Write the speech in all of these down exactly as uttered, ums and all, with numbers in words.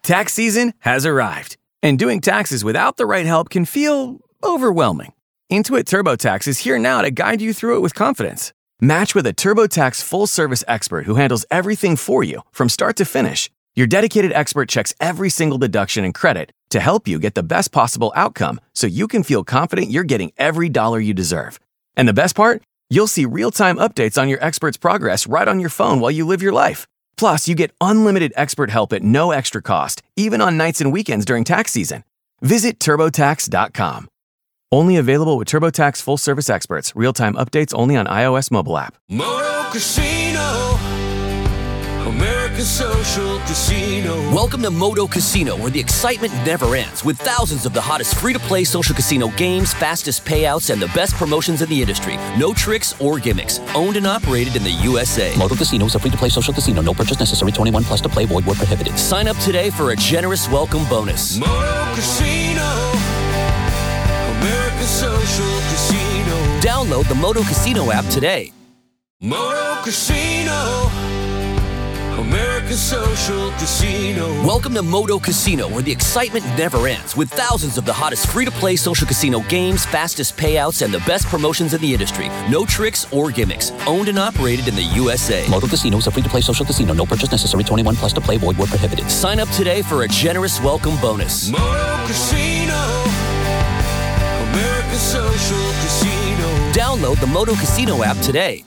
Tax season has arrived, and doing taxes without the right help can feel overwhelming. Intuit TurboTax is here now to guide you through it with confidence. Match with a TurboTax full-service expert who handles everything for you from start to finish. Your dedicated expert checks every single deduction and credit to help you get the best possible outcome so you can feel confident you're getting every dollar you deserve. And the best part? You'll see real-time updates on your expert's progress right on your phone while you live your life. Plus, you get unlimited expert help at no extra cost, even on nights and weekends during tax season. Visit TurboTax dot com. Only available with TurboTax full-service experts. Real-time updates only on iOS mobile app. Moto Casino, America's social casino. Welcome to Moto Casino, where the excitement never ends, with thousands of the hottest free-to-play social casino games, fastest payouts, and the best promotions in the industry. No tricks or gimmicks. Owned and operated in the U S A. Moto Casino is a free-to-play social casino. No purchase necessary. twenty-one plus to play. Void where prohibited. Sign up today for a generous welcome bonus. Moto Casino, America's social casino. Download the Moto Casino app today. Moto Casino, America's social casino. Welcome to Moto Casino, where the excitement never ends, with thousands of the hottest free-to-play social casino games, fastest payouts, and the best promotions in the industry. No tricks or gimmicks. Owned and operated in the U S A. Moto Casino is a free-to-play social casino. No purchase necessary. twenty-one plus to play. Void where prohibited. Sign up today for a generous welcome bonus. Moto Casino, America's social casino. Download the Moto Casino app today.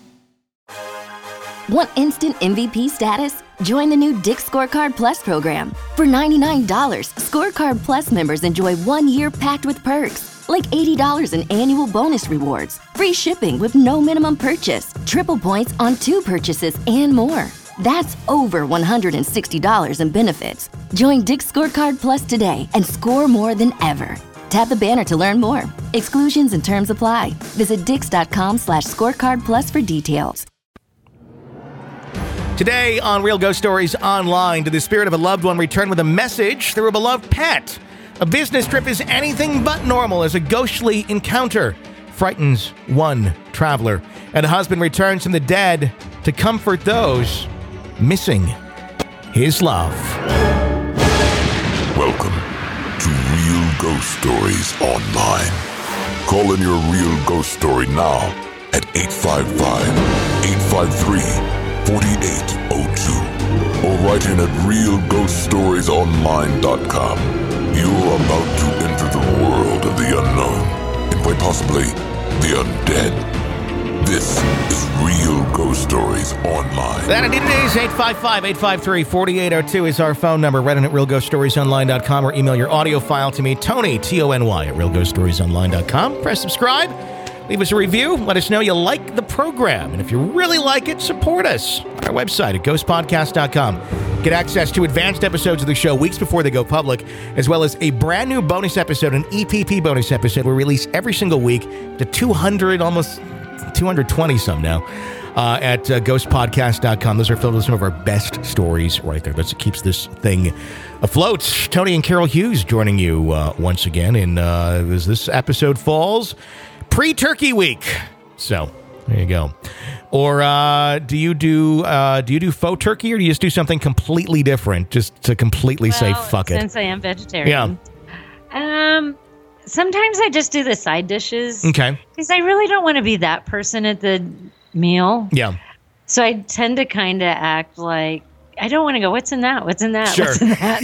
Want instant M V P status? Join the new Dick's Scorecard Plus program. For ninety-nine dollars, Scorecard Plus members enjoy one year packed with perks, like eighty dollars in annual bonus rewards, free shipping with no minimum purchase, triple points on two purchases, and more. That's over one hundred sixty dollars in benefits. Join Dick's Scorecard Plus today and score more than ever. Tap the banner to learn more. Exclusions and terms apply. Visit dix.com slash scorecard plus for details. Today on Real Ghost Stories Online, did the spirit of a loved one return with a message through a beloved pet? A business trip is anything but normal as a ghostly encounter frightens one traveler. And a husband returns from the dead to comfort those missing his love. Welcome to Real Ghost Stories Online. Call in your real ghost story now at eight five five, eight five three, four eight zero two or write in at real ghost stories online dot com. You're about to enter the world of the unknown and quite possibly the undead. This is Real Ghost Stories Online. That indeed it is. eight five five, eight five three, four eight zero two is our phone number. Write in at real ghost stories online dot com or email your audio file to me, Tony, T O N Y, at real ghost stories online dot com. Press subscribe. Leave us a review. Let us know you like the program. And if you really like it, support us on our website at ghost podcast dot com. Get access to advanced episodes of the show weeks before they go public, as well as a brand new bonus episode, an E P P bonus episode we release every single week to two hundred, almost two hundred twenty some now, uh, at uh, ghost podcast dot com. Those are filled with some of our best stories right there. That's what keeps this thing afloat. Tony and Carol Hughes joining you uh, once again. And uh, as this episode falls, pre-turkey week. So there you go. Or uh, do you do uh, do you do faux turkey, or do you just do something completely different, just to completely well, say fuck since it? Since I am vegetarian, yeah. Um, sometimes I just do the side dishes. Okay. Because I really don't want to be that person at the meal. Yeah. So I tend to kind of act like I don't want to go. What's in that? What's in that? Sure. What's in that?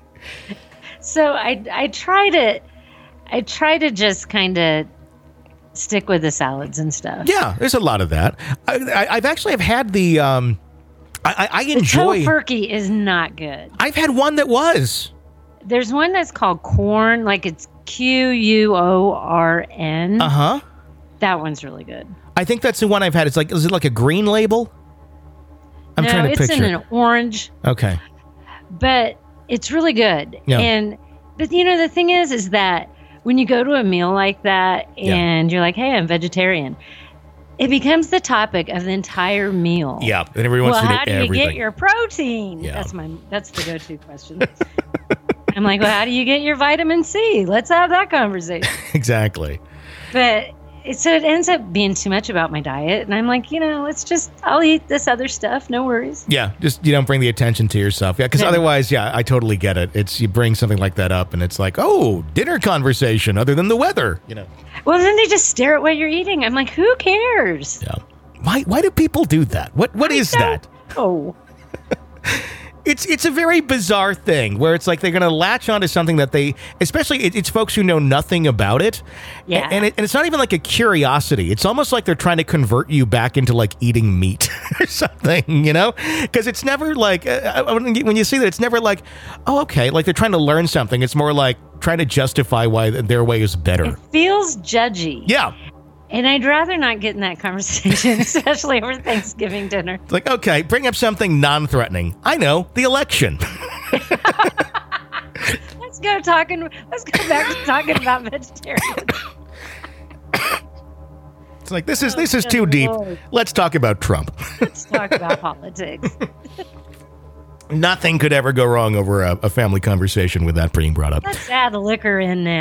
So I I try to I try to just kind of stick with the salads and stuff. Yeah, there's a lot of that. I, I, I've actually have had the. Um, I, I enjoy. The tofurkey is not good. I've had one that was. There's one that's called corn, like it's Q U O R N. Uh huh. That one's really good. I think that's the one I've had. It's like, is it like a green label? I'm no, trying to it's picture. in an orange. Okay. But it's really good. Yeah. And but you know the thing is, is that when you go to a meal like that and yeah. you're like, hey, I'm vegetarian, it becomes the topic of the entire meal. Yeah, and everyone wants well, to how do do you everything. get your protein? Yeah. That's my that's the go-to question. I'm like, well, how do you get your vitamin C? Let's have that conversation. Exactly. But it, so it ends up being too much about my diet. And I'm like, you know, it's just, I'll eat this other stuff. No worries. Yeah. Just, you don't bring the attention to yourself. Yeah. Because Yeah. otherwise, yeah, I totally get it. It's, you bring something like that up and it's like, oh, dinner conversation other than the weather, you know. Well, then they just stare at what you're eating. I'm like, who cares? Yeah. Why, why do people do that? What, what is that? Oh, It's it's a very bizarre thing where it's like they're going to latch onto something that they, especially it, it's folks who know nothing about it. Yeah. And, it, and it's not even like a curiosity. It's almost like they're trying to convert you back into like eating meat or something, you know? Because it's never like, uh, when you- when you see that, it's never like, oh, okay, like they're trying to learn something. It's more like trying to justify why their way is better. it feels judgy. Yeah. And I'd rather not get in that conversation, especially over Thanksgiving dinner. It's like, okay, bring up something non-threatening. I know, the election. Let's go talking. Let's go back to talking about vegetarian. It's like, this is this is too deep. Let's talk about Trump. Let's talk about politics. Nothing could ever go wrong over a, a family conversation with that being brought up. Let's add the liquor in now.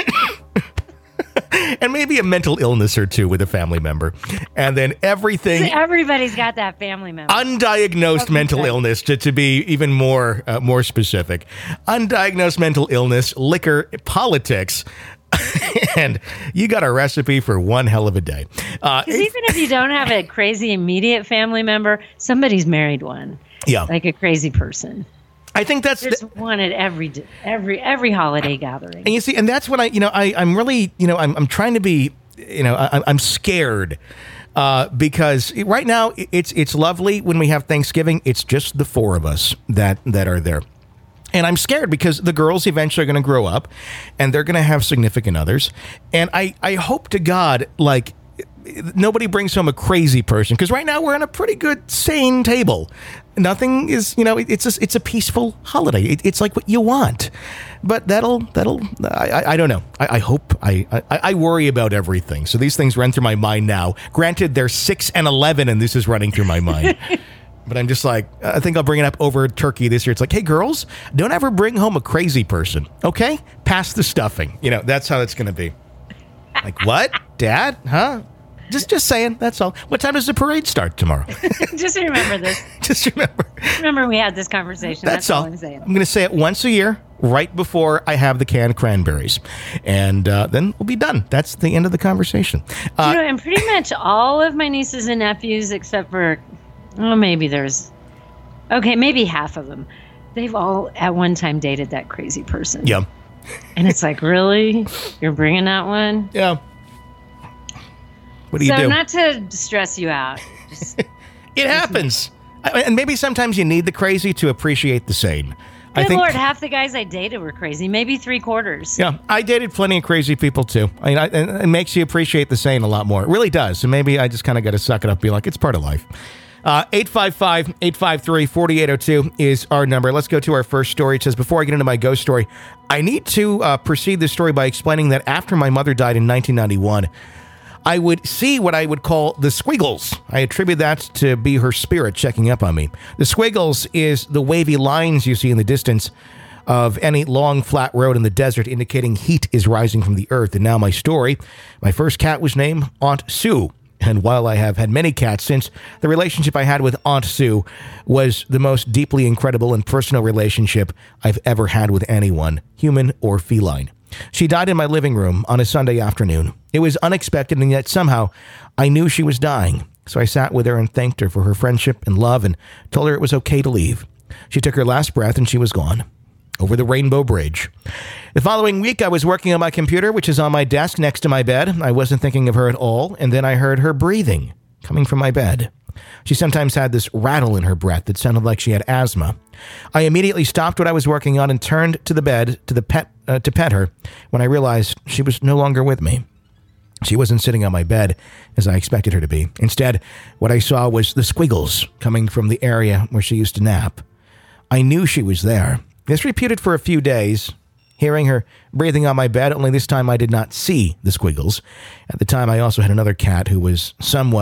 And maybe a mental illness or two with a family member. And then everything, Everybody's got that family member. undiagnosed Okay. mental illness, to, to be even more uh, more specific. Undiagnosed mental illness, liquor, politics, and you got a recipe for one hell of a day. Uh, Because even if you don't have a crazy immediate family member, somebody's married one, yeah, like a crazy person. I think that's... There's one at every every every holiday gathering. And you see, and that's what I, you know, I, I'm really, you know, I'm, I'm trying to be, you know, I, I'm scared uh, because right now it's it's lovely when we have Thanksgiving. It's just the four of us that that are there. And I'm scared because the girls eventually are going to grow up and they're going to have significant others. And I, I hope to God, like, nobody brings home a crazy person, because right now we're on a pretty good, sane table. Nothing is, you know, it, it's a, it's a peaceful holiday. It, it's like what you want. But that'll, that'll, I, I, I don't know. I, I hope, I, I, I worry about everything. So these things run through my mind now. Granted, they're six and eleven, and this is running through my mind. But I'm just like, I think I'll bring it up over turkey this year. It's like, hey, girls, don't ever bring home a crazy person, okay? Pass the stuffing. You know, that's how it's going to be. Like, what? Dad? Huh? Just just saying, that's all. What time does the parade start tomorrow? Just remember this. Just remember. Remember we had this conversation. That's, That's, all. all. I'm saying. I'm going to say it once a year, right before I have the canned cranberries. And uh, then we'll be done. That's the end of the conversation. Uh, you know, and pretty much all of my nieces and nephews, except for, oh, maybe there's, okay, maybe half of them, they've all at one time dated that crazy person. yeah. And it's like, really? You're bringing that one? Yeah. What do you so do? not to stress you out. Just, It happens. I- And maybe sometimes you need the crazy to appreciate the sane. I good think, Lord, half the guys I dated were crazy. Maybe three quarters. yeah, I dated plenty of crazy people too. I mean, I, and it makes you appreciate the sane a lot more. It really does. So maybe I just kind of got to suck it up, be like, it's part of life. Uh, eight five five, eight five three, four eight zero two is our number. Let's go to our first story. It says, before I get into my ghost story, I need to uh, proceed this story by explaining that after my mother died in nineteen ninety-one, I would see what I would call the squiggles. I attribute that to be her spirit checking up on me. The squiggles is the wavy lines you see in the distance of any long, flat road in the desert, indicating heat is rising from the earth. And now my story. My first cat was named Aunt Sue. And while I have had many cats since, the relationship I had with Aunt Sue was the most deeply incredible and personal relationship I've ever had with anyone, human or feline. She died in my living room on a Sunday afternoon. It was unexpected, and yet somehow I knew she was dying. So I sat with her and thanked her for her friendship and love and told her it was okay to leave. She took her last breath and she was gone. Over the Rainbow Bridge. The following week, I was working on my computer, which is on my desk next to my bed. I wasn't thinking of her at all, and then I heard her breathing coming from my bed. She sometimes had this rattle in her breath that sounded like she had asthma. I immediately stopped what I was working on and turned to the bed to the pet uh, to pet her when I realized she was no longer with me. She wasn't sitting on my bed as I expected her to be. Instead, what I saw was the squiggles coming from the area where she used to nap. I knew she was there. This repeated for a few days, hearing her breathing on my bed, only this time I did not see the squiggles. At the time, I also had another cat who was somewhat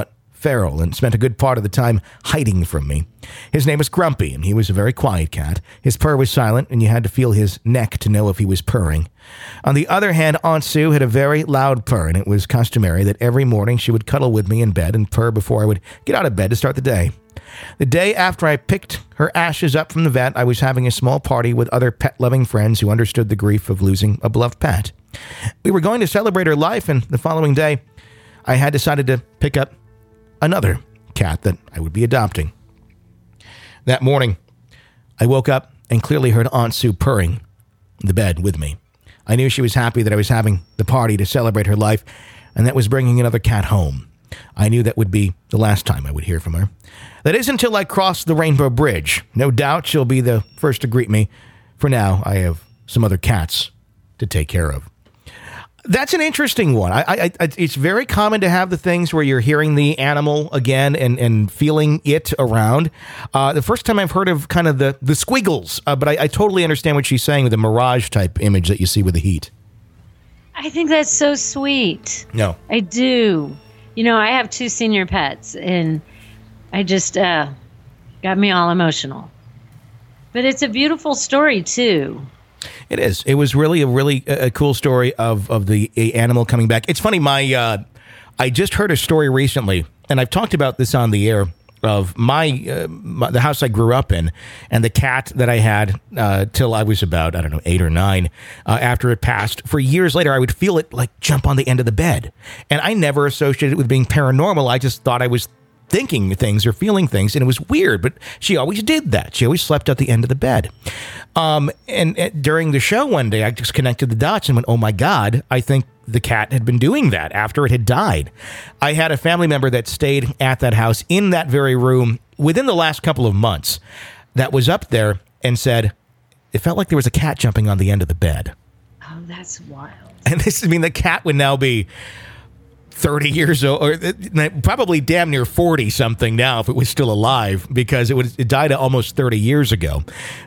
feral and spent a good part of the time hiding from me. His name was Grumpy, and he was a very quiet cat. His purr was silent, and you had to feel his neck to know if he was purring. On the other hand, Aunt Sue had a very loud purr, and it was customary that every morning she would cuddle with me in bed and purr before I would get out of bed to start the day. The day after I picked her ashes up from the vet, I was having a small party with other pet-loving friends who understood the grief of losing a beloved pet. We were going to celebrate her life, and the following day, I had decided to pick up another cat that I would be adopting. That morning, I woke up and clearly heard Aunt Sue purring in the bed with me. I knew she was happy that I was having the party to celebrate her life, and that was bringing another cat home. I knew that would be the last time I would hear from her. That is until I crossed the Rainbow Bridge. No doubt she'll be the first to greet me. For now, I have some other cats to take care of. That's an interesting one. I, I, I, it's very common to have the things where you're hearing the animal again and, and feeling it around. Uh, the first time I've heard of kind of the, the squiggles, uh, but I, I totally understand what she's saying with the mirage type image that you see with the heat. I think that's so sweet. No. I do. You know, I have two senior pets, and I just uh, got me all emotional. But it's a beautiful story, too. It is. It was really a really uh, cool story of, of the animal coming back. It's funny, my uh, I just heard a story recently, and I've talked about this on the air, of my, uh, my the house I grew up in, and the cat that I had uh, till I was about, I don't know, eight or nine. Uh, after it passed, for years later, I would feel it like jump on the end of the bed. And I never associated it with being paranormal. I just thought I was thinking things or feeling things, and it was weird, but she always did that. She always slept at the end of the bed. Um, and, and during the show one day, I just connected the dots and went, oh my God, I think the cat had been doing that after it had died. I had a family member that stayed at that house in that very room within the last couple of months that was up there and said, it felt like there was a cat jumping on the end of the bed. Oh, that's wild. And this, I mean, the cat would now be thirty years old, or probably damn near forty something now if it was still alive, because it was it died almost thirty years ago.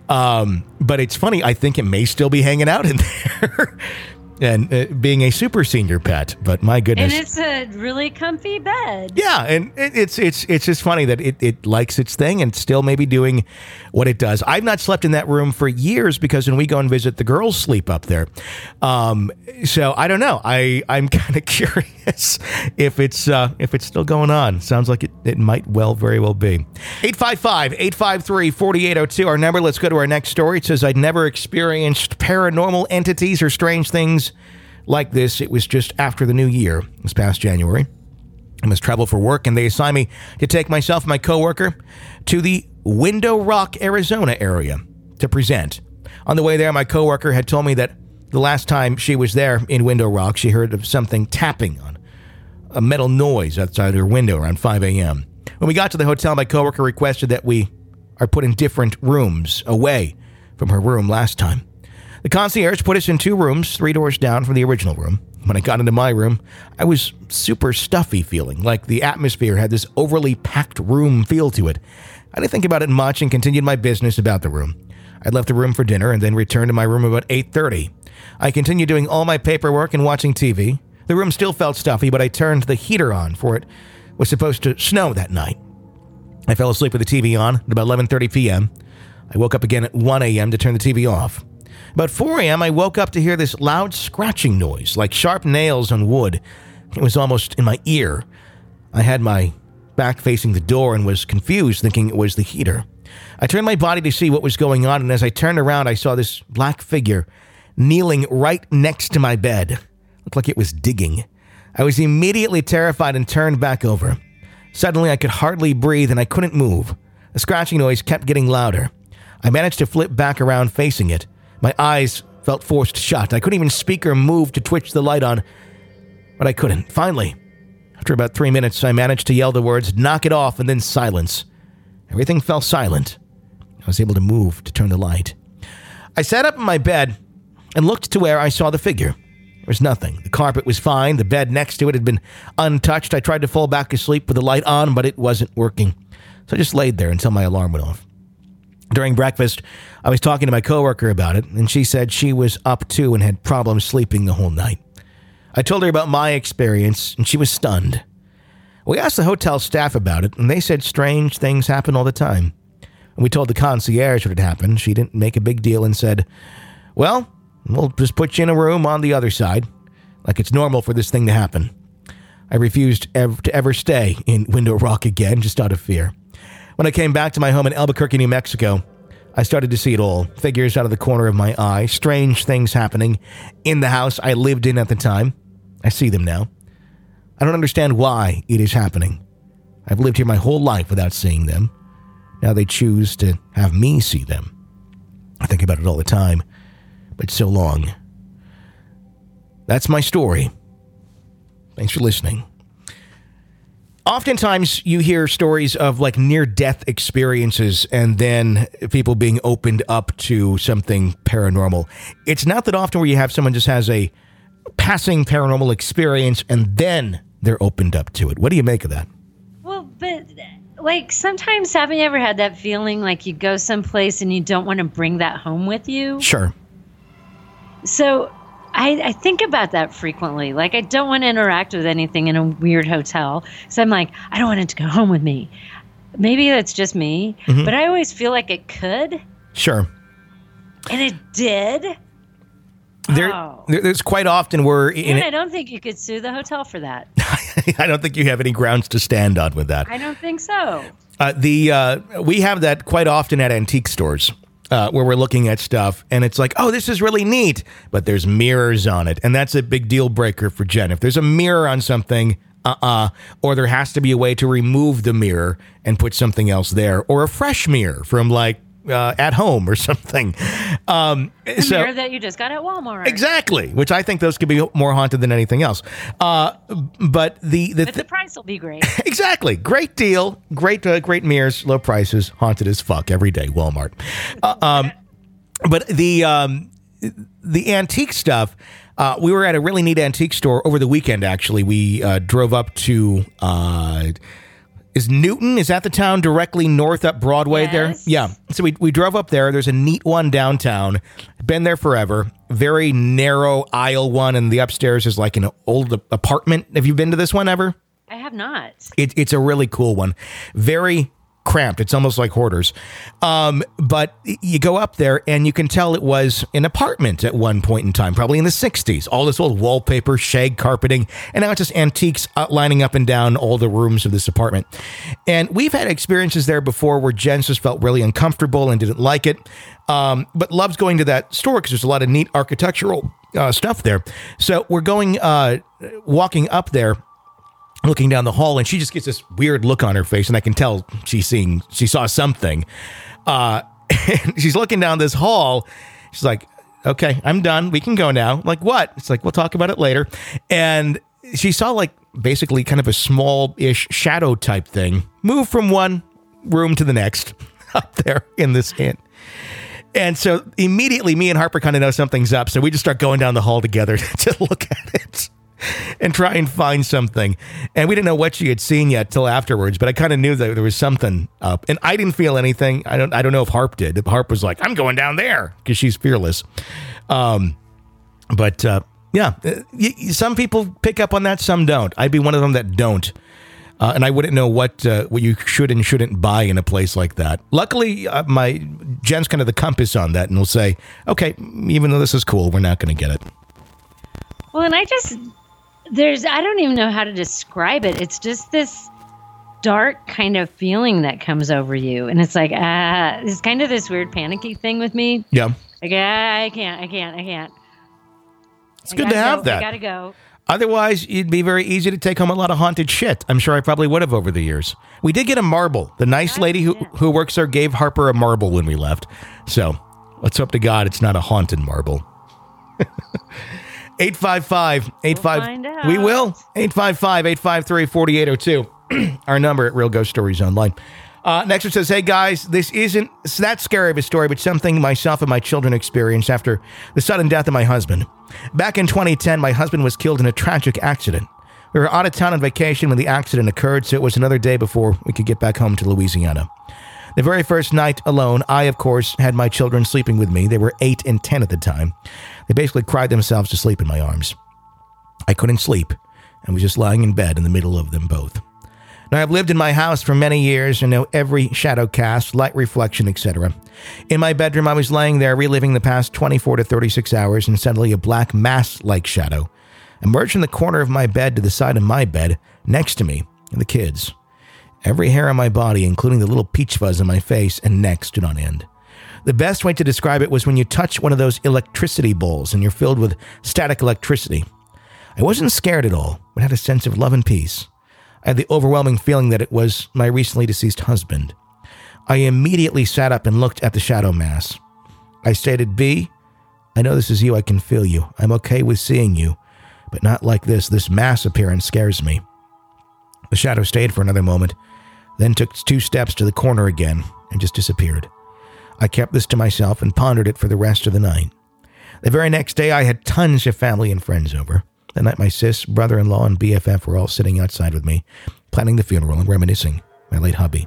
Um, but it's funny, I think it may still be hanging out in there. And uh, being a super senior pet, but my goodness. And it's a really comfy bed. Yeah, and it, it's it's it's just funny that it, it likes its thing and still maybe doing what it does. I've not slept in that room for years because when we go and visit, the girls sleep up there. Um, so I don't know. I I'm kind of curious if it's uh, if it's still going on. Sounds like it, it might well very well be. eight five five, eight five three, four eight zero two, our number. Let's go to our next story. It says, I'd never experienced paranormal entities or strange things like this. It was just after the new year, this past January. I must travel for work, and they assigned me to take myself and my coworker to the Window Rock, Arizona area to present. On the way there, my coworker had told me that the last time she was there in Window Rock, she heard of something tapping on a metal noise outside her window around five a.m. When we got to the hotel, my coworker requested that we are put in different rooms away from her room last time. The concierge put us in two rooms, three doors down from the original room. When I got into my room, I was super stuffy feeling, like the atmosphere had this overly packed room feel to it. I didn't think about it much and continued my business about the room. I left the room for dinner and then returned to my room about eight thirty. I continued doing all my paperwork and watching T V. The room still felt stuffy, but I turned the heater on, for it was supposed to snow that night. I fell asleep with the T V on at about eleven thirty p.m. I woke up again at one a.m. to turn the T V off. About four a.m., I woke up to hear this loud scratching noise, like sharp nails on wood. It was almost in my ear. I had my back facing the door and was confused, thinking it was the heater. I turned my body to see what was going on, and as I turned around, I saw this black figure kneeling right next to my bed. Looked like it was digging. I was immediately terrified and turned back over. Suddenly, I could hardly breathe, and I couldn't move. The scratching noise kept getting louder. I managed to flip back around facing it. My eyes felt forced shut. I couldn't even speak or move to twitch the light on, but I couldn't. Finally, after about three minutes, I managed to yell the words, "Knock it off," and then silence. Everything fell silent. I was able to move to turn the light. I sat up in my bed and looked to where I saw the figure. There was nothing. The carpet was fine. The bed next to it had been untouched. I tried to fall back asleep with the light on, but it wasn't working. So I just laid there until my alarm went off. During breakfast, I was talking to my coworker about it, and she said she was up too and had problems sleeping the whole night. I told her about my experience, and she was stunned. We asked the hotel staff about it, and they said strange things happen all the time. And we told the concierge what had happened. She didn't make a big deal and said, well, we'll just put you in a room on the other side, like it's normal for this thing to happen. I refused ever to ever stay in Window Rock again, just out of fear. When I came back to my home in Albuquerque, New Mexico, I started to see it all. Figures out of the corner of my eye, strange things happening in the house I lived in at the time. I see them now. I don't understand why it is happening. I've lived here my whole life without seeing them. Now they choose to have me see them. I think about it all the time, but so long. That's my story. Thanks for listening. Oftentimes you hear stories of like near-death experiences and then people being opened up to something paranormal. It's not that often where you have someone just has a passing paranormal experience and then they're opened up to it. What do you make of that? Well, but like sometimes haven't you ever had that feeling like you go someplace and you don't want to bring that home with you? Sure. So I, I think about that frequently. Like, I don't want to interact with anything in a weird hotel. So I'm like, I don't want it to go home with me. Maybe that's just me, mm-hmm. but I always feel like it could. Sure. And it did. There, oh. there there's quite often where... In and it, I don't think you could sue the hotel for that. I don't think you have any grounds to stand on with that. I don't think so. Uh, the uh, we have that quite often at antique stores. Uh, where we're looking at stuff, and it's like, oh, this is really neat, but there's mirrors on it, and that's a big deal breaker for Jen. If there's a mirror on something, uh-uh, or there has to be a way to remove the mirror and put something else there, or a fresh mirror from, like, uh, at home or something. Um, the so, mirror that you just got at Walmart. Exactly, which I think those could be more haunted than anything else. Uh, but the... the but the price will be great. Exactly. Great deal. Great uh, great mirrors, low prices, haunted as fuck every day, Walmart. Uh, um, but the um, the antique stuff, uh, we were at a really neat antique store over the weekend, actually. We uh, drove up to... Uh, Is Newton, is that the town directly north up Broadway yes. there? Yeah. So we we drove up there. There's a neat one downtown. Been there forever. Very narrow aisle one, and the upstairs is like an old apartment. Have you been to this one ever? I have not. It, it's a really cool one. Very cramped. It's almost like Hoarders. Um, but you go up there and you can tell it was an apartment at one point in time, probably in the sixties. All this old wallpaper, shag carpeting, and now it's just antiques lining up and down all the rooms of this apartment. And we've had experiences there before where Jen just felt really uncomfortable and didn't like it, um, but loves going to that store because there's a lot of neat architectural uh, stuff there. So we're going, uh, walking up there, looking down the hall, and she just gets this weird look on her face, and I can tell she's seeing, she saw something. Uh, and she's looking down this hall. She's like, okay, I'm done. We can go now. I'm like, what? It's like, we'll talk about it later. And she saw like basically kind of a small-ish shadow type thing move from one room to the next up there in this inn. And so immediately me and Harper kind of know something's up. So we just start going down the hall together to look at it and try and find something. And we didn't know what she had seen yet till afterwards, but I kind of knew that there was something up. And I didn't feel anything. I don't I don't know if Harp did. If Harp was like, I'm going down there, because she's fearless. Um, but uh, yeah, some people pick up on that, some don't. I'd be one of them that don't. Uh, and I wouldn't know what uh, what you should and shouldn't buy in a place like that. Luckily, uh, my Jen's kind of the compass on that, and will say, okay, even though this is cool, we're not going to get it. Well, and I just... There's, I don't even know how to describe it. It's just this dark kind of feeling that comes over you. And it's like, ah, uh, it's kind of this weird panicky thing with me. Yeah. Like, ah, I can't, I can't, I can't. It's I good to have go, that. I gotta go. Otherwise, it'd be very easy to take home a lot of haunted shit. I'm sure I probably would have over the years. We did get a marble. The nice lady who, who works there gave Harper a marble when we left. So let's hope to God it's not a haunted marble. eight five five, eight five We'll we will. eight five five, eight five three, four eight zero two. Our number at Real Ghost Stories Online. Uh, next one says, hey guys, this isn't that scary of a story, but something myself and my children experienced after the sudden death of my husband. Back in twenty ten, my husband was killed in a tragic accident. We were out of town on vacation when the accident occurred, so it was another day before we could get back home to Louisiana. The very first night alone, I, of course, had my children sleeping with me. They were eight and ten at the time. They basically cried themselves to sleep in my arms. I couldn't sleep and was just lying in bed in the middle of them both. Now, I've lived in my house for many years and know every shadow cast, light reflection, et cetera. In my bedroom, I was laying there reliving the past twenty-four to thirty-six hours, and suddenly a black mass-like shadow emerged from the corner of my bed to the side of my bed, next to me and the kids. Every hair on my body, including the little peach fuzz on my face and neck, stood on end. The best way to describe it was when you touch one of those electricity bowls and you're filled with static electricity. I wasn't scared at all, but had a sense of love and peace. I had the overwhelming feeling that it was my recently deceased husband. I immediately sat up and looked at the shadow mass. I stated, B, I know this is you. I can feel you. I'm okay with seeing you, but not like this. This mass appearance scares me. The shadow stayed for another moment, then took two steps to the corner again and just disappeared. I kept this to myself and pondered it for the rest of the night. The very next day, I had tons of family and friends over. That night, my sis, brother-in-law, and B F F were all sitting outside with me, planning the funeral and reminiscing my late hubby.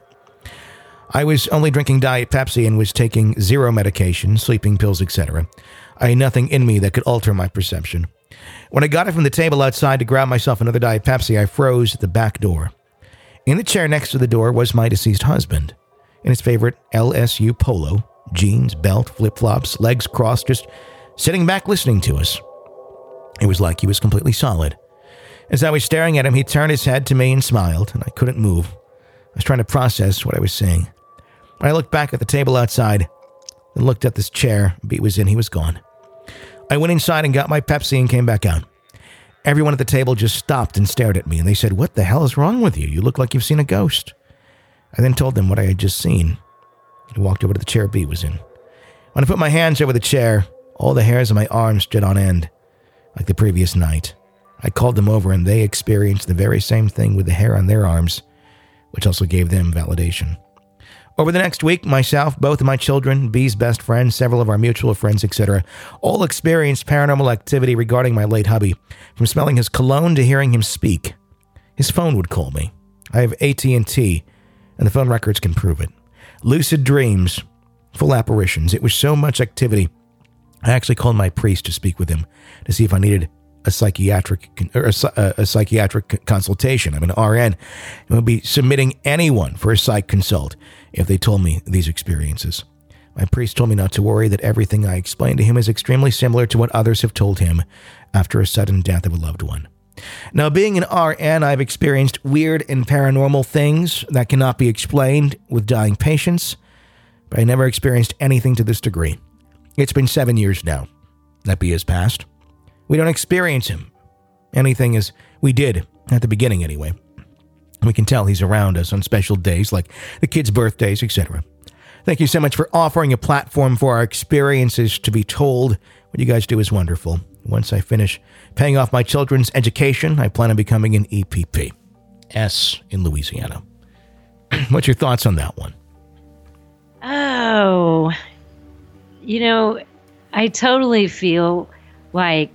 I was only drinking Diet Pepsi and was taking zero medication, sleeping pills, et cetera. I had nothing in me that could alter my perception. When I got up from the table outside to grab myself another Diet Pepsi, I froze at the back door. In the chair next to the door was my deceased husband, in his favorite L S U polo, jeans, belt, flip-flops, legs crossed, just sitting back listening to us. It was like he was completely solid. As I was staring at him, he turned his head to me and smiled, and I couldn't move. I was trying to process what I was saying. When I looked back at the table outside and looked at this chair Beat was in, he was gone. I went inside and got my Pepsi and came back out. Everyone at the table just stopped and stared at me, and they said, "What the hell is wrong with you? You look like you've seen a ghost." I then told them what I had just seen. I walked over to the chair Beat was in. When I put my hands over the chair, all the hairs on my arms stood on end, like the previous night. I called them over, and they experienced the very same thing with the hair on their arms, which also gave them validation. Over the next week, myself, both of my children, B's best friend, several of our mutual friends, et cetera, all experienced paranormal activity regarding my late hubby, from smelling his cologne to hearing him speak. His phone would call me. I have A T and T, and the phone records can prove it. Lucid dreams, full apparitions. It was so much activity. I actually called my priest to speak with him to see if I needed a psychiatric or a, a psychiatric consultation. I'm an R N and would be submitting anyone for a psych consult if they told me these experiences. My priest told me not to worry, that everything I explained to him is extremely similar to what others have told him after a sudden death of a loved one. Now, being an R N, I've experienced weird and paranormal things that cannot be explained with dying patients, but I never experienced anything to this degree. It's been seven years now that B has passed. We don't experience him anything as we did at the beginning anyway. We can tell he's around us on special days like the kids' birthdays, et cetera. Thank you so much for offering a platform for our experiences to be told. What you guys do is wonderful. Once I finish paying off my children's education, I plan on becoming an E P P. S in Louisiana. What's your thoughts on that one? Oh, you know, I totally feel like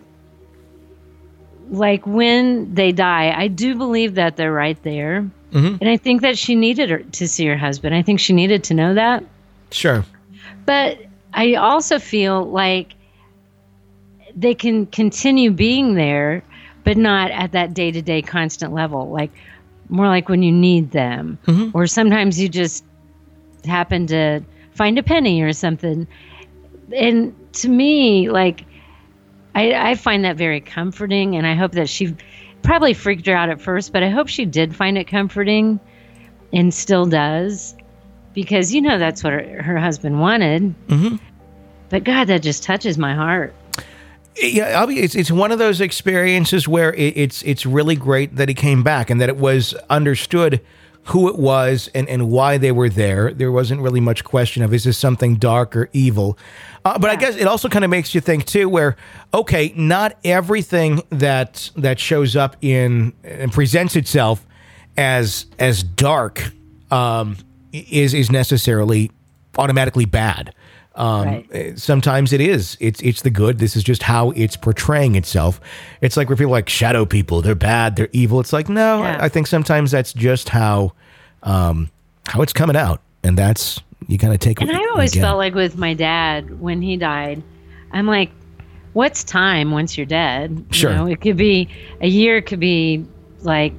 like when they die, I do believe that they're right there. Mm-hmm. And I think that she needed her to see her husband. I think she needed to know that. Sure. But I also feel like they can continue being there, but not at that day-to-day constant level. Like more like when you need them. Mm-hmm. Or sometimes you just happen to find a penny or something. And to me, like, I, I find that very comforting, and I hope that she probably freaked her out at first, but I hope she did find it comforting and still does, because, you know, that's what her, her husband wanted. Mm-hmm. But God, that just touches my heart. Yeah, it's it's one of those experiences where it, it's it's really great that he came back and that it was understood who it was and, and why they were there. There wasn't really much question of, is this something dark or evil? Uh, but yeah. I guess it also kind of makes you think, too, where, okay, not everything that that shows up in and presents itself as as dark um, is is necessarily automatically bad. Um, right. Sometimes it is. It's it's the good. This is just how it's portraying itself. It's like where people are like shadow people. They're bad. They're evil. It's like, no, yeah. I, I think sometimes that's just how um, how it's coming out. And that's, you kind of take it. And I always felt like with my dad, when he died, I'm like, what's time once you're dead? Sure. You know, it could be a year, it could be like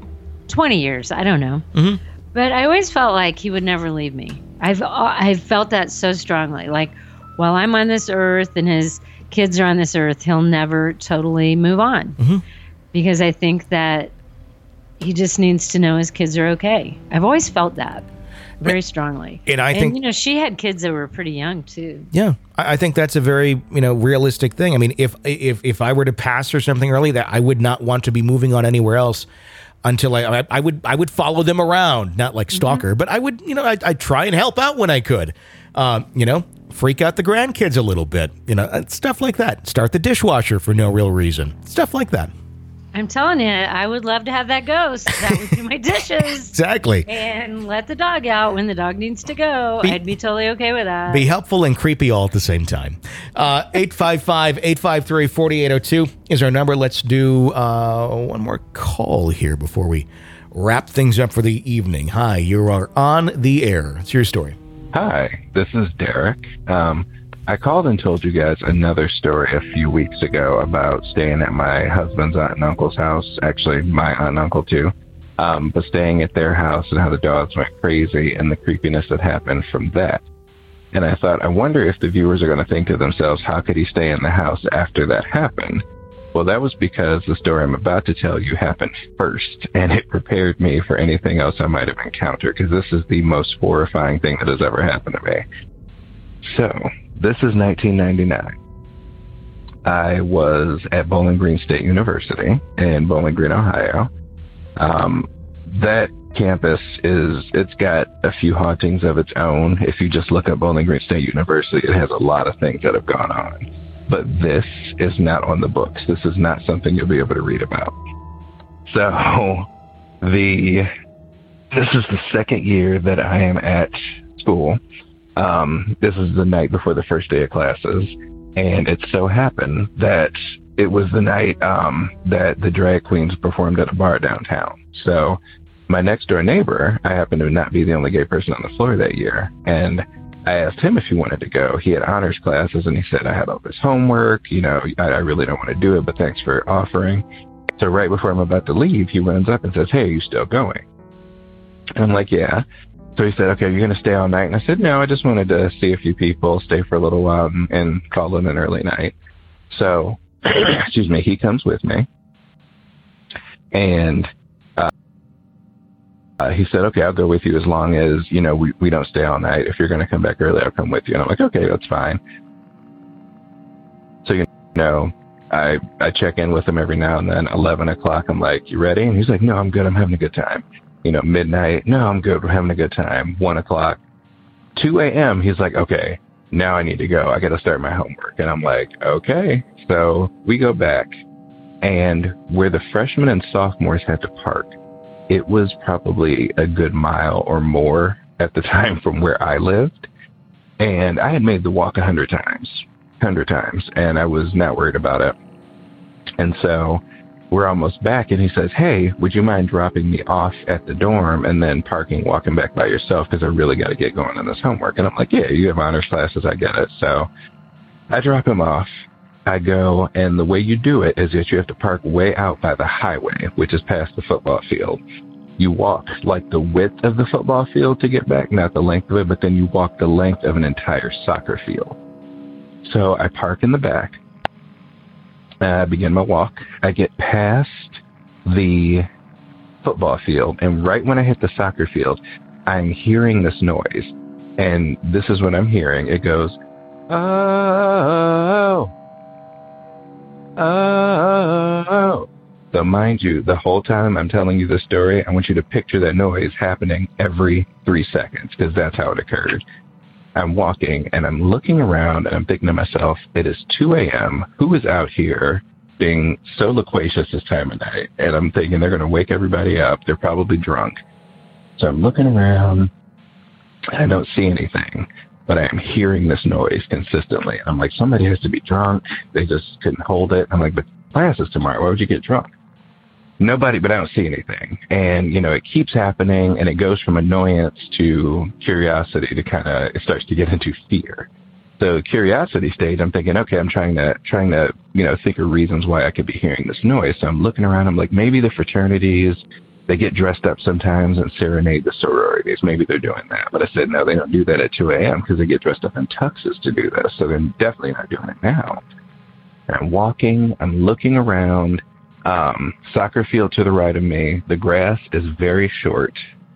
twenty years. I don't know. Mm-hmm. But I always felt like he would never leave me. I've I've felt that so strongly. Like, while I'm on this earth and his kids are on this earth, he'll never totally move on. Mm-hmm. Because I think that he just needs to know his kids are okay. I've always felt that very strongly. And I and, think, you know, she had kids that were pretty young too. Yeah, I, I think that's a very, you know, realistic thing. I mean, if if if I were to pass or something early, that I would not want to be moving on anywhere else until I I, I would I would follow them around, not like stalker, mm-hmm. but I would, you know, I I'd try and help out when I could, um, you know, freak out the grandkids a little bit, you know, stuff like that. Start the dishwasher for no real reason, stuff like that. I'm telling you, I would love to have that ghost. That would do my dishes. Exactly. And let the dog out when the dog needs to go. Be, I'd be totally okay with that. Be helpful and creepy all at the same time. Uh, eight five five, eight five three, four eight zero two is our number. Let's do uh, one more call here before we wrap things up for the evening. Hi, you are on the air. It's your story. Hi, this is Derek. Um, I called and told you guys another story a few weeks ago about staying at my husband's aunt and uncle's house. Actually, my aunt and uncle too. Um, but staying at their house and how the dogs went crazy and the creepiness that happened from that. And I thought, I wonder if the viewers are going to think to themselves, how could he stay in the house after that happened? Well, that was because the story I'm about to tell you happened first, and it prepared me for anything else I might have encountered, because this is the most horrifying thing that has ever happened to me. So, this is nineteen ninety-nine. I was at Bowling Green State University in Bowling Green, Ohio. Um, that campus is, it's got a few hauntings of its own. If you just look up Bowling Green State University, it has a lot of things that have gone on. But this is not on the books. This is not something you'll be able to read about. So, the this is the second year that I am at school. Um, this is the night before the first day of classes, and it so happened that it was the night um, that the drag queens performed at a bar downtown. So my next door neighbor, I happened to not be the only gay person on the floor that year, and I asked him if he wanted to go. He had honors classes, and he said, I had all this homework, you know, I, I really don't want to do it, but thanks for offering. So right before I'm about to leave, he runs up and says, hey, are you still going? And I'm like, yeah. So he said, okay, you're going to stay all night? And I said, no, I just wanted to see a few people, stay for a little while, and, and call it an early night. So, excuse me, he comes with me. And uh, uh, he said, okay, I'll go with you as long as, you know, we, we don't stay all night. If you're going to come back early, I'll come with you. And I'm like, okay, that's fine. So, you know, I, I check in with him every now and then. eleven o'clock, I'm like, you ready? And he's like, no, I'm good. I'm having a good time. You know, midnight, no, I'm good. We're having a good time. One o'clock, two a.m., he's like, okay, now I need to go. I got to start my homework. And I'm like, okay. So we go back, and where the freshmen and sophomores had to park, it was probably a good mile or more at the time from where I lived. And I had made the walk a hundred times, hundred times, and I was not worried about it. And so we're almost back, and he says, hey, would you mind dropping me off at the dorm and then parking, walking back by yourself, because I really got to get going on this homework. And I'm like, yeah, you have honors classes, I get it. So I drop him off. I go, and the way you do it is that you have to park way out by the highway, which is past the football field. You walk like the width of the football field to get back, not the length of it, but then you walk the length of an entire soccer field. So I park in the back. I begin my walk. I get past the football field, and right when I hit the soccer field, I'm hearing this noise. And this is what I'm hearing. It goes, oh, oh. So mind you, the whole time I'm telling you this story, I want you to picture that noise happening every three seconds, because that's how it occurred. I'm walking, and I'm looking around, and I'm thinking to myself, it is two a.m. Who is out here being so loquacious this time of night? And I'm thinking they're going to wake everybody up. They're probably drunk. So I'm looking around, and I don't see anything, but I am hearing this noise consistently. I'm like, somebody has to be drunk. They just couldn't hold it. I'm like, but class is tomorrow. Why would you get drunk? Nobody, but I don't see anything. And, you know, it keeps happening, and it goes from annoyance to curiosity to kind of, it starts to get into fear. So curiosity stage, I'm thinking, okay, I'm trying to, trying to, you know, think of reasons why I could be hearing this noise. So I'm looking around, I'm like, maybe the fraternities, they get dressed up sometimes and serenade the sororities. Maybe they're doing that. But I said, no, they don't do that at two a.m. because they get dressed up in tuxes to do this. So they're definitely not doing it now. And I'm walking, I'm looking around, um, soccer field to the right of me. The grass is very short.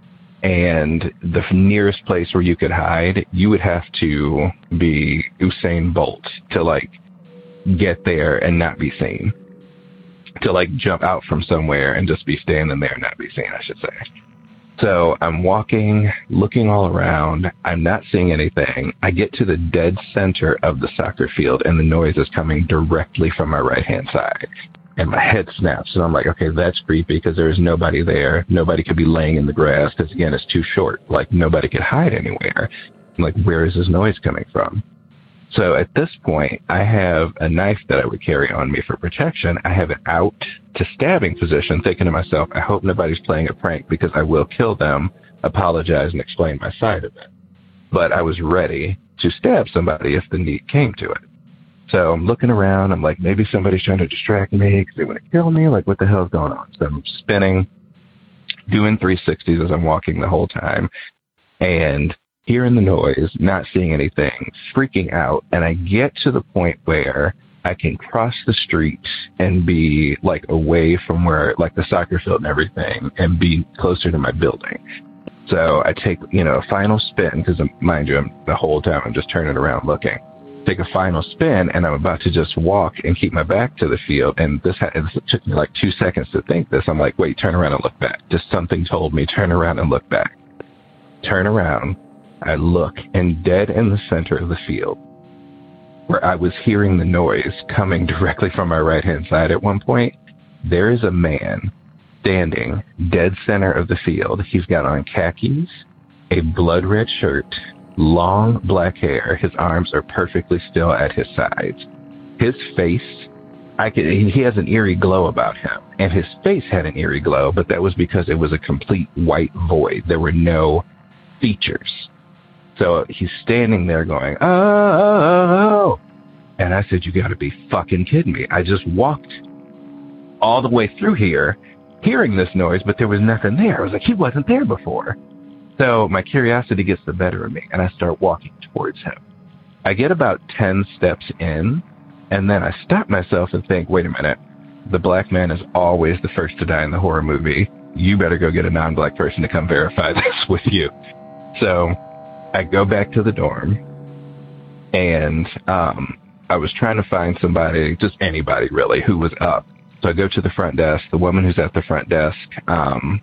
And the nearest place where you could hide, you would have to be Usain Bolt to, like, get there and not be seen. To, like, jump out from somewhere and just be standing there and not be seen, I should say. So I'm walking, looking all around. I'm not seeing anything. I get to the dead center of the soccer field, and the noise is coming directly from my right-hand side. And my head snaps, and I'm like, okay, that's creepy because there's nobody there. Nobody could be laying in the grass because, again, it's too short. Like, nobody could hide anywhere. I'm like, where is this noise coming from? So at this point, I have a knife that I would carry on me for protection. I have it out to stabbing position, thinking to myself, I hope nobody's playing a prank because I will kill them, apologize, and explain my side of it. But I was ready to stab somebody if the need came to it. So I'm looking around. I'm like, maybe somebody's trying to distract me because they want to kill me. Like, what the hell's going on? So I'm spinning, doing three sixties as I'm walking the whole time, and hearing the noise, not seeing anything, freaking out. And I get to the point where I can cross the street and be, like, away from where, like, the soccer field and everything, and be closer to my building. So I take, you know, a final spin because, mind you, I'm, the whole time I'm just turning around looking. Take a final spin, and I'm about to just walk and keep my back to the field. And this, ha- this took me like two seconds to think this. I'm like, wait, turn around and look back. Just something told me, turn around and look back. Turn around. I look, and dead in the center of the field, where I was hearing the noise coming directly from my right-hand side at one point, there is a man standing dead center of the field. He's got on khakis, a blood-red shirt, long black hair. His arms are perfectly still at his sides. His face, I could, he has an eerie glow about him, and his face had an eerie glow, but that was because it was a complete white void. There were no features. So he's standing there going, oh, and I said, you got to be fucking kidding me. I just walked all the way through here, hearing this noise, but there was nothing there. I was like, he wasn't there before. So my curiosity gets the better of me, and I start walking towards him. I get about ten steps in, and then I stop myself and think, wait a minute, the black man is always the first to die in the horror movie. You better go get a non-black person to come verify this with you. So I go back to the dorm, and um, I was trying to find somebody, just anybody really, who was up. So I go to the front desk. The woman who's at the front desk um,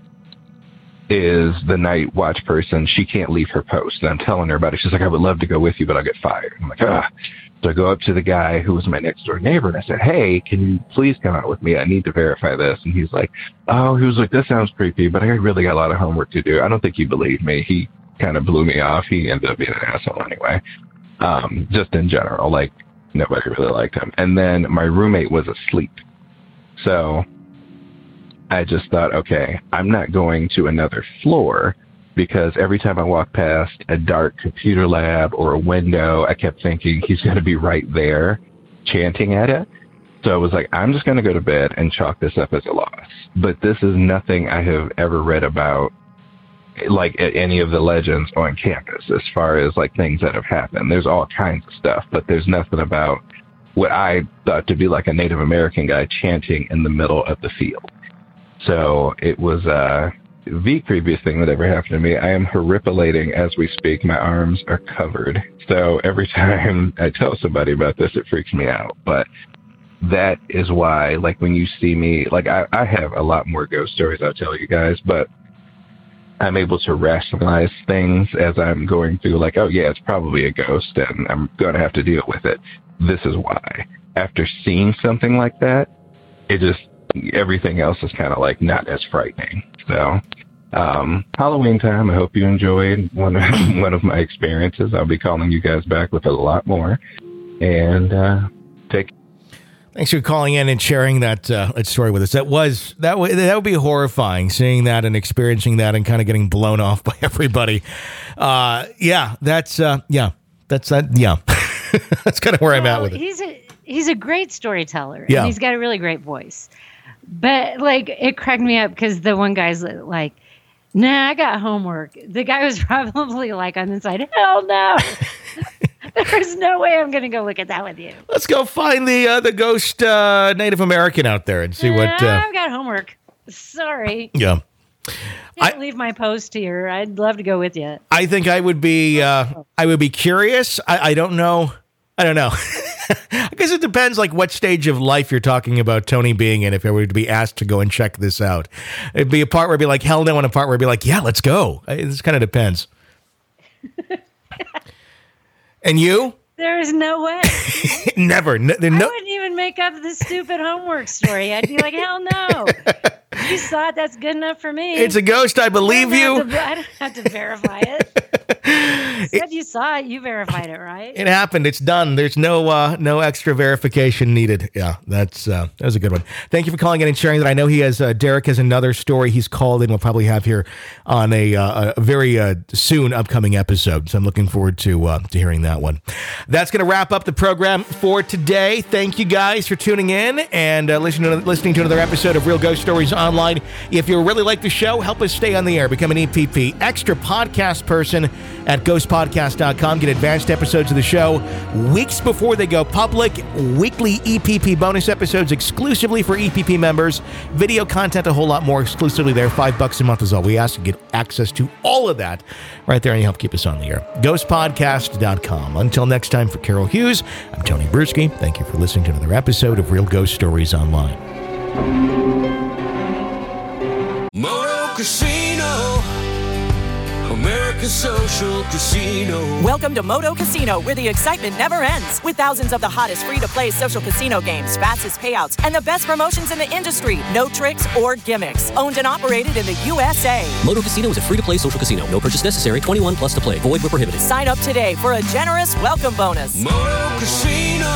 is the night watch person. She can't leave her post. And I'm telling her about it. She's like, I would love to go with you, but I'll get fired. I'm like, ah. So I go up to the guy who was my next door neighbor, and I said, hey, can you please come out with me? I need to verify this. And he's like, oh, he was like, this sounds creepy, but I really got a lot of homework to do. I don't think you believe me. He kind of blew me off. He ended up being an asshole anyway. Um, just in general, like, nobody really liked him. And then my roommate was asleep. So I just thought, okay, I'm not going to another floor, because every time I walk past a dark computer lab or a window, I kept thinking he's going to be right there chanting at it. So I was like, I'm just going to go to bed and chalk this up as a loss. But this is nothing I have ever read about, like any of the legends on campus, as far as like things that have happened. There's all kinds of stuff, but there's nothing about what I thought to be like a Native American guy chanting in the middle of the field. So it was uh, the creepiest thing that ever happened to me. I am horripilating as we speak. My arms are covered. So every time I tell somebody about this, it freaks me out. But that is why, like, when you see me, like, I, I have a lot more ghost stories I'll tell you guys, but I'm able to rationalize things as I'm going through, like, oh, yeah, it's probably a ghost, and I'm going to have to deal with it. This is why. After seeing something like that, it just, everything else is kind of, like, not as frightening. So, um, Halloween time, I hope you enjoyed one of, one of my experiences. I'll be calling you guys back with a lot more. And uh, take Thanks for calling in and sharing that uh, that story with us. That was that would that would be horrifying, seeing that and experiencing that and kind of getting blown off by everybody. Uh, yeah, that's uh, yeah, that's that. Yeah, that's kind of where well, I'm at with it. He's a he's a great storyteller. Yeah, and he's got a really great voice. But like, it cracked me up because the one guy's like, nah, I got homework. The guy was probably like on the inside, hell no. There's no way I'm going to go look at that with you. Let's go find the uh, the ghost uh, Native American out there and see nah, what... Uh, I've got homework. Sorry. Yeah. Can't I leave my post here. I'd love to go with you. I think I would be uh, I would be curious. I, I don't know. I don't know. I guess it depends like what stage of life you're talking about Tony being in if I were to be asked to go and check this out. It'd be a part where it'd be like, hell no, and a part where it'd be like, yeah, let's go. It just kind of depends. And you? There is no way. Never. No, I no- wouldn't even make up the stupid homework story. I'd be like, hell no. You saw it. That's good enough for me. It's a ghost. I believe I you. don't have to- I don't have to verify it. You said you saw it. You verified it, right? It happened. It's done. There's no uh, no extra verification needed. Yeah, that's uh, that was a good one. Thank you for calling in and sharing that. I know he has uh, Derek has another story he's called in. We'll probably have here on a, uh, a very uh, soon upcoming episode. So I'm looking forward to uh, to hearing that one. That's going to wrap up the program for today. Thank you guys for tuning in and uh, listening to, listening to another episode of Real Ghost Stories Online. If you really like the show, help us stay on the air. Become an E P P extra podcast person at ghost podcast dot com. Get advanced episodes of the show weeks before they go public. Weekly E P P bonus episodes exclusively for E P P members. Video content, a whole lot more exclusively there. Five bucks a month is all we ask to get access to all of that right there, and you help keep us on the air. ghost podcast dot com. Until next time, for Carol Hughes, I'm Tony Bruschi. Thank you for listening to another episode of Real Ghost Stories Online. Moto Casino, American Social Casino. Welcome to Moto Casino, where the excitement never ends. With thousands of the hottest free-to-play social casino games, fastest payouts, and the best promotions in the industry. No tricks or gimmicks. Owned and operated in the U S A. Moto Casino is a free-to-play social casino. No purchase necessary. twenty-one plus to play. Void where prohibited. Sign up today for a generous welcome bonus. Moto Casino,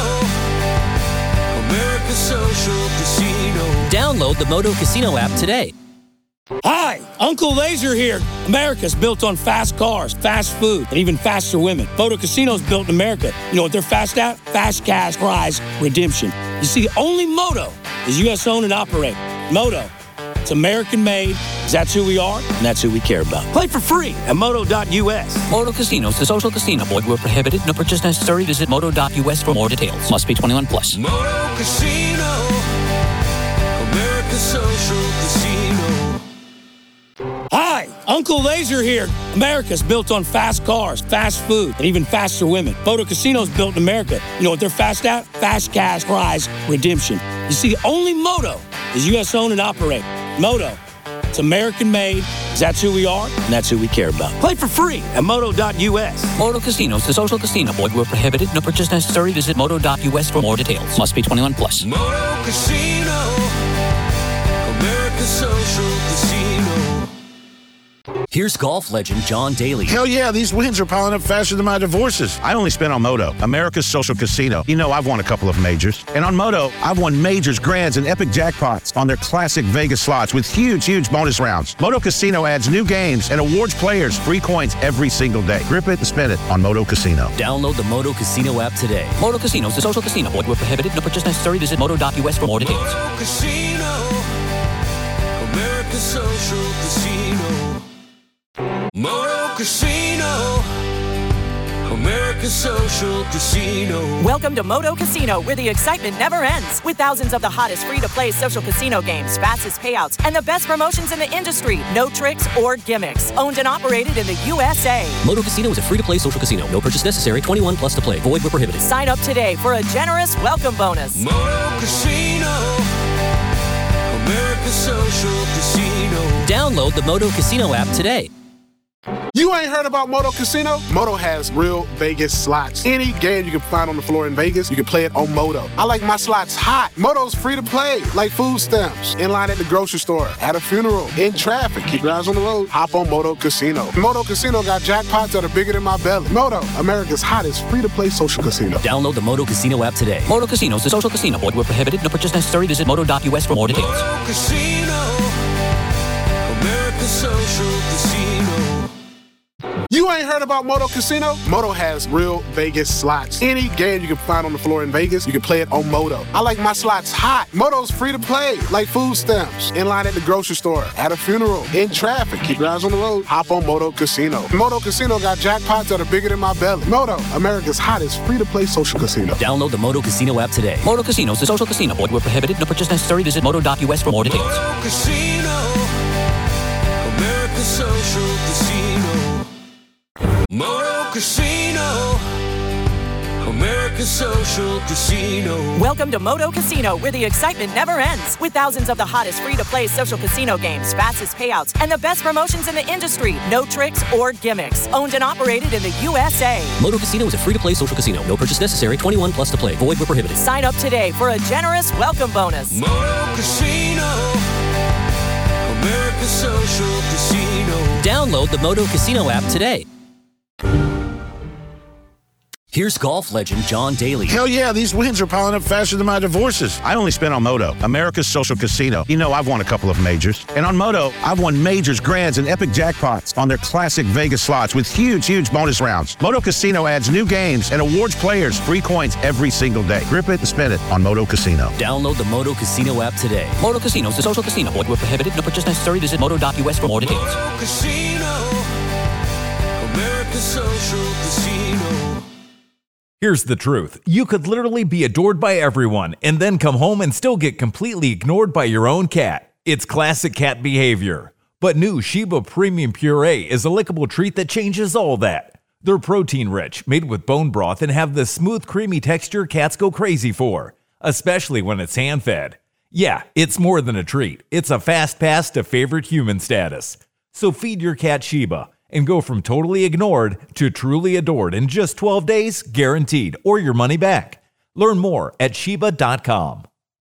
American Social Casino. Download the Moto Casino app today. Hi, Uncle Laser here. America's built on fast cars, fast food, and even faster women. Moto Casino's built in America. You know what they're fast at? Fast cash, prize, redemption. You see, only Moto is U S owned and operated. Moto, it's American made. That's who we are, and that's who we care about. Play for free at moto dot U S. Moto Casino is the social casino. Void where prohibited. No purchase necessary. Visit moto dot U S for more details. Must be twenty-one plus. Moto Casino, American Social Casino. Hi, Uncle Laser here. America's built on fast cars, fast food, and even faster women. Moto Casino's built in America. You know what they're fast at? Fast cash, prize, redemption. You see, only Moto is U S owned and operated. Moto, it's American made. That's who we are, and that's who we care about. Play for free at moto dot U S. Moto Casino is the social casino. Void where prohibited. No purchase necessary. Visit moto dot U S for more details. Must be twenty-one plus. Moto Casino, American Social Casino. Here's golf legend John Daly. Hell yeah, these wins are piling up faster than my divorces. I only spent on Moto, America's social casino. You know, I've won a couple of majors. And on Moto, I've won majors, grands, and epic jackpots on their classic Vegas slots with huge, huge bonus rounds. Moto Casino adds new games and awards players free coins every single day. Grip it and spin it on Moto Casino. Download the Moto Casino app today. Moto Casino is the social casino. Void where prohibited. No purchase necessary. Visit moto dot U S for more details. Moto Casino, American Social Casino. Moto Casino, American Social Casino. Welcome to Moto Casino, where the excitement never ends. With thousands of the hottest free-to-play social casino games, fastest payouts, and the best promotions in the industry. No tricks or gimmicks. Owned and operated in the U S A. Moto Casino is a free-to-play social casino. No purchase necessary. twenty-one plus to play. Void where prohibited. Sign up today for a generous welcome bonus. Moto Casino, American Social Casino. Download the Moto Casino app today. You ain't heard about Moto Casino? Moto has real Vegas slots. Any game you can find on the floor in Vegas, you can play it on Moto. I like my slots hot. Moto's free to play, like food stamps. In line at the grocery store, at a funeral, in traffic. Keep your eyes on the road. Hop on Moto Casino. Moto Casino got jackpots that are bigger than my belly. Moto, America's hottest free-to-play social casino. Download the Moto Casino app today. Moto Casino is the social casino. Void where prohibited. No purchase necessary. Visit moto dot U S for more details. Moto Casino, American Social Casino. You ain't heard about Moto Casino? Moto has real Vegas slots. Any game you can find on the floor in Vegas, you can play it on Moto. I like my slots hot. Moto's free to play, like food stamps. In line at the grocery store, at a funeral, in traffic. Keep your eyes on the road. Hop on Moto Casino. Moto Casino got jackpots that are bigger than my belly. Moto, America's hottest free-to-play social casino. Download the Moto Casino app today. Moto Casino is a social casino. Void where prohibited. No purchase necessary. Visit moto dot U S for more details. Moto Casino, America's social casino. Moto Casino, America's social casino. Welcome to Moto Casino, where the excitement never ends. With thousands of the hottest free-to-play social casino games, fastest payouts, and the best promotions in the industry. No tricks or gimmicks. Owned and operated in the U S A. Moto Casino is a free-to-play social casino. No purchase necessary. twenty-one plus to play. Void where prohibited. Sign up today for a generous welcome bonus. Moto Casino, America's social casino. Download the Moto Casino app today. Here's golf legend John Daly. Hell yeah, these wins are piling up faster than my divorces. I only spent on Moto, America's social casino. You know, I've won a couple of majors. And on Moto, I've won majors, grands, and epic jackpots on their classic Vegas slots with huge, huge bonus rounds. Moto Casino adds new games and awards players free coins every single day. Grip it and spin it on Moto Casino. Download the Moto Casino app today. Moto Casino is a social casino. Void where prohibited. No purchase necessary. Visit moto dot U S for more details. Moto Casino, America's social casino. Here's the truth. You could literally be adored by everyone and then come home and still get completely ignored by your own cat. It's classic cat behavior. But new Sheba Premium Puree is a lickable treat that changes all that. They're protein-rich, made with bone broth, and have the smooth, creamy texture cats go crazy for, especially when it's hand-fed. Yeah, it's more than a treat. It's a fast pass to favorite human status. So feed your cat Sheba and go from totally ignored to truly adored in just twelve days, guaranteed, or your money back. Learn more at Sheba dot com.